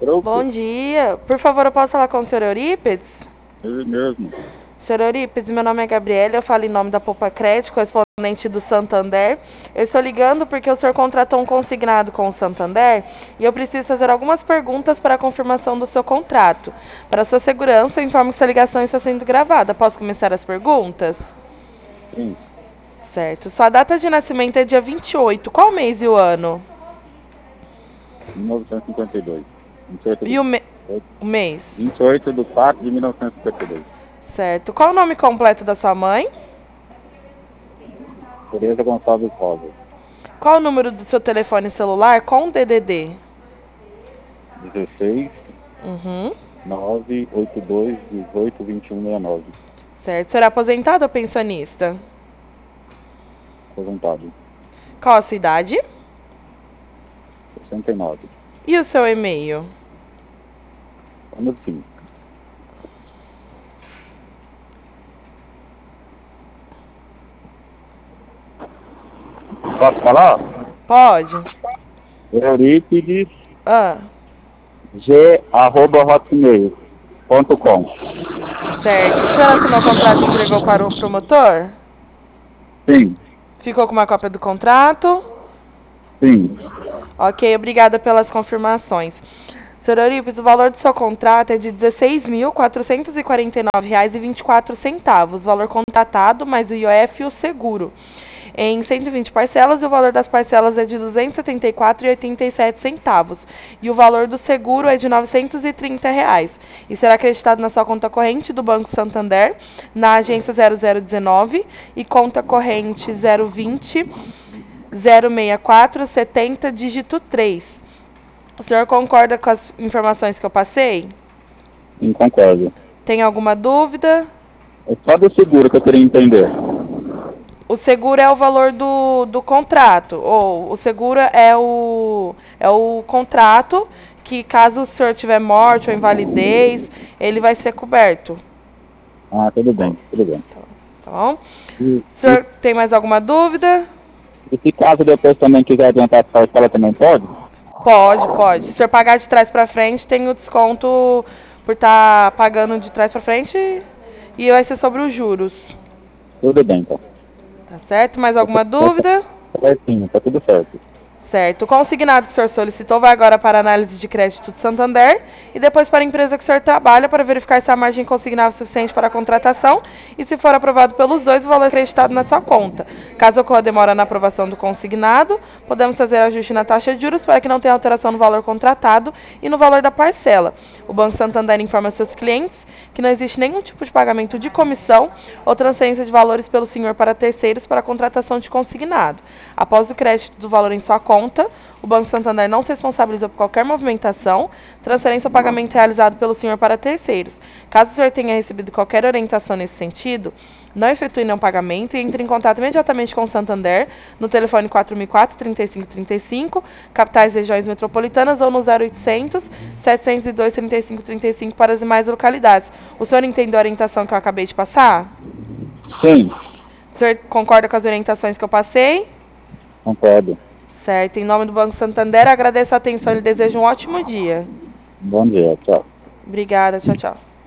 Bom dia. Por favor, eu posso falar com o senhor Eurípides? Ele mesmo. Senhor Eurípides, meu nome é Gabriela, eu falo em nome da Poupa Crédito, correspondente do Santander. Eu estou ligando porque o senhor contratou um consignado com o Santander e eu preciso fazer algumas perguntas para a confirmação do seu contrato. Para sua segurança, eu informo que essa ligação está sendo gravada. Posso começar as perguntas? Sim, Certo. Sua data de nascimento é dia 28. Qual mês e o ano? 1952. 28 E do, o mês? 28 de 4 de 1952. Certo. Qual o nome completo da sua mãe? Tereza Gonçalves Rosa. Qual o número do seu telefone celular com DDD? 16 Uhum. 982 18 2169. Certo. Será aposentado ou pensionista? Aposentado. Qual a sua idade? 69. E o seu e-mail? Vamos sim. Posso falar? Pode? Eurípides Ah, g@hotmail.com. certo. O senhor assinou o contrato e entregou para o promotor? Sim, Ficou com uma cópia do contrato? sim. Ok, obrigada pelas confirmações. Senhor Eurípides, o valor do seu contrato é de R$ 16.449,24. Valor contratado, mais o IOF e o seguro. Em 120 parcelas, e o valor das parcelas é de R$ 274,87. E o valor do seguro é de R$ 930. E será acreditado na sua conta corrente do Banco Santander, na agência 0019 e conta corrente 020 064 70 dígito 3. O senhor concorda com as informações que eu passei? Sim, concordo. Tem alguma dúvida? É só do seguro que eu queria entender. O seguro é o valor do contrato. Ou o seguro é o contrato que, caso o senhor tiver morte ou invalidez, ele vai ser coberto. Ah, tudo bem, tudo bem. Tá bom? E, O e, senhor tem mais alguma dúvida? e se caso depois também quiser adiantar a parcela, também pode? Pode, pode. Se o senhor pagar de trás para frente, tem o desconto por estar pagando de trás para frente e vai ser sobre os juros. Tudo bem, então. Tá certo? Mais alguma dúvida? Certinho, tá tudo certo. Certo. O consignado que o senhor solicitou vai agora para a análise de crédito do Santander e depois para a empresa que o senhor trabalha para verificar se a margem consignável é suficiente para a contratação e, se for aprovado pelos dois, o valor acreditado na sua conta. Caso ocorra demora na aprovação do consignado, podemos fazer ajuste na taxa de juros para que não tenha alteração no valor contratado e no valor da parcela. O Banco Santander informa seus clientes que não existe nenhum tipo de pagamento de comissão ou transferência de valores pelo senhor para terceiros para a contratação de consignado. Após o crédito do valor em sua conta, o Banco Santander não se responsabiliza por qualquer movimentação, transferência ou pagamento realizado pelo senhor para terceiros. Caso o senhor tenha recebido qualquer orientação nesse sentido, não efetue nenhum pagamento e entre em contato imediatamente com o Santander no telefone 4004-3535, capitais regiões metropolitanas, ou no 0800 702 3535 para as demais localidades. O senhor entendeu a orientação que eu acabei de passar? Sim, O senhor concorda com as orientações que eu passei? concordo. Certo. Em nome do Banco Santander, agradeço a atenção e lhe desejo um ótimo dia. Bom dia, tchau. Obrigada. Tchau, tchau.